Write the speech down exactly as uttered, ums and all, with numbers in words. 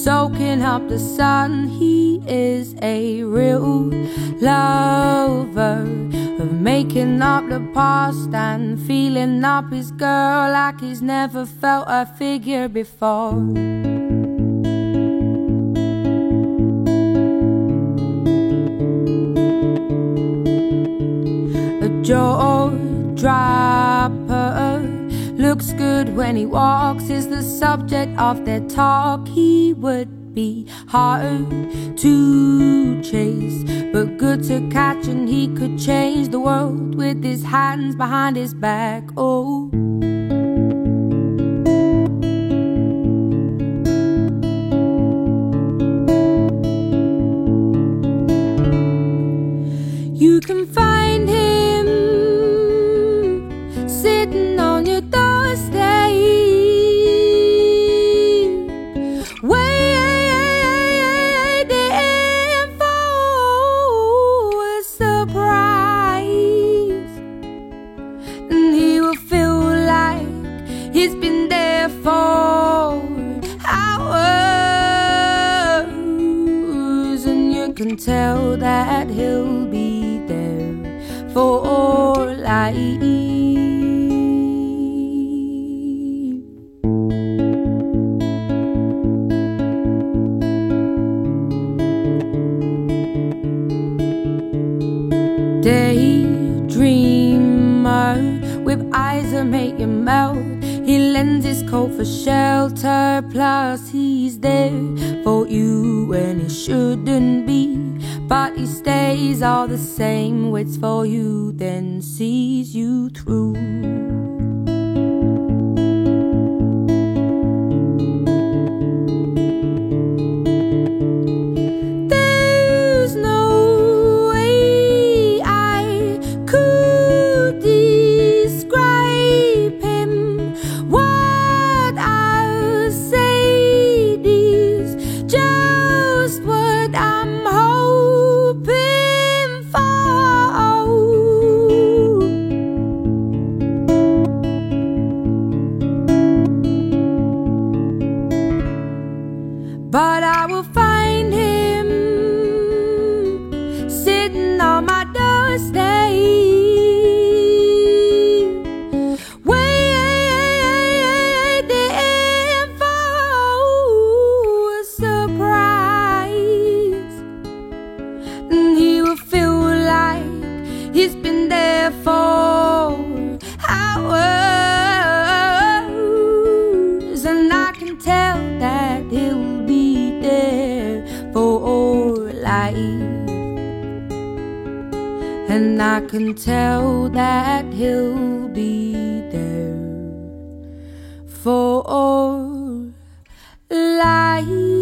soaking up the sun. He is a real lover of making up the past and feeling up his girl like he's never felt a figure before. A jaw dropper, looks good when he walks, is the subject of their talk. He would be hard to chase, but good to catch, and he could change the world with his hands behind his back. Oh, you can find him sitting on your doorstep, waiting for a surprise. And he will feel like he's been there for hours, and you can tell that he'll be there for life. Daydreamer with eyes that make you melt. He lends his coat for shelter, plus he's there for you when he shouldn't be. But he stays all the same, waits for you, then sees you through. There's no way I could describe him. What I'll say is just what I'm hoping for. But I will find him sitting on my doorstep, waiting for a surprise. And he will feel like he's been there for hours, and I can tell that he'll be there for life. And I can tell that he'll be there for life.